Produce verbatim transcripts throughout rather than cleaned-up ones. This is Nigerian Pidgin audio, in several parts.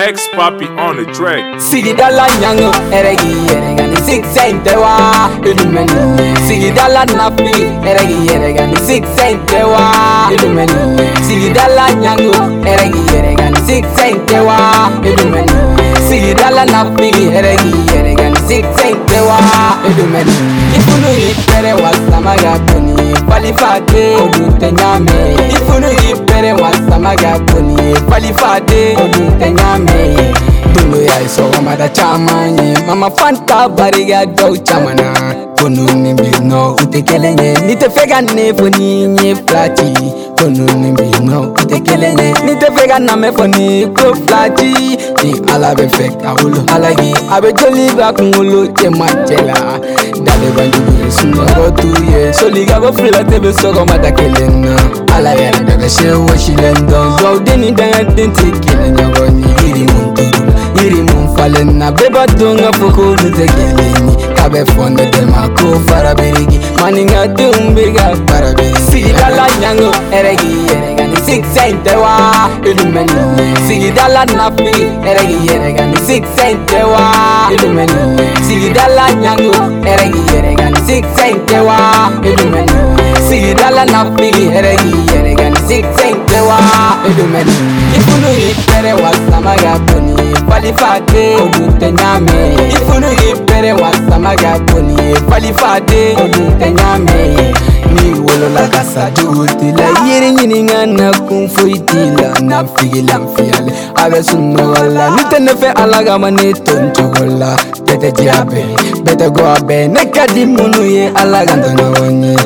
Lex Papi on the track. Sigidala nyango eregi erega ni six cente wa ilumeni. Sigidala nafi eregi erega ni six cente wa ilumeni. Sigidala nyango eregi erega ni six cente wa ilumeni. Sigidala nafi eregi erega ni six cente wa ilumeni. Ifunu ipere wasamaga poni falifade odute nyame. Ifunu ipere wasamaga poni falifade odute nyame. Dulu ya iso mada chamanye mama fanta bariga do chamana konu nimbino utekelenye nitefega nefoni nye flati konu nimbino utekelenye nitefega na mefoni pro flati ni ala be fek awulu alagi abe joli ba kungulu te machela dale bandu sunno go tuye soliga go frila tebe sogo mada kelena ala ya daga shewo shilendo do deni daga denti kelenya go ni iri muntu iri mumfalen na beba dunga foko lutegeleni kabe fonde de mako farabirigi maninga dumbiga farabirigi sigidala nyango eregi erega ni six cente wa ilumeni sigidala nafi eregi erega ni six cente wa ilumeni sigidala nyango eregi erega ni six cente wa ilumeni sigidala nafi eregi erega ni six cente wa ilumeni ifunu ipere wasamaga poni falifade odute nyame. Ifunu ipere wasamaga poni falifade odute nyame. Ni wolo la kasa juti la yiri nyini ngana kumfu itila na figila mfiale abe sunno wala nite nefe alaga mani toncho wala bete jiabe bete goabe nekadi munu ye alaga ntonyo wonye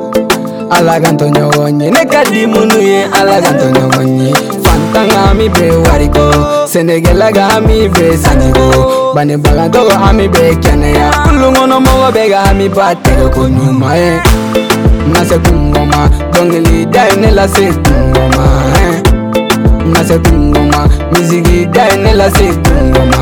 alaga ntonyo wonye nekadi munu ye alaga ntonyo wonye fantanga mi be wariko senegela ga mi be sanigo bane baga dogo ami be kenea kulungono mo be ga mi batego kunuma e nase kungoma dongeli daine la se kungoma eh nase kungoma mizigi daine la se kungoma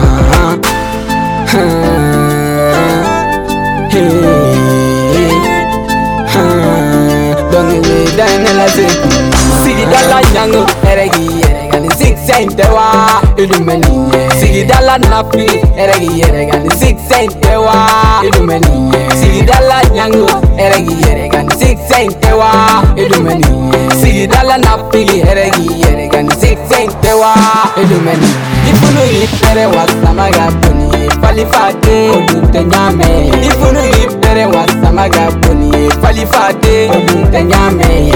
dongeli daine la se kungoma sigidala nyango eregi erega ni six cente wa ilumeni sigidala nafi eregi erega ni six cente wa ilumeni sigidala nyango eregi erega ni six cente wa ilumeni sigidala nafi eregi erega ni six cente wa ilumeni ifunu ipere wasamaga poni falifade odute nyame. Ifunu ipere wasamaga poni falifade odute nyame.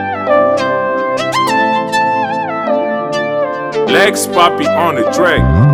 Lex Papi on the track.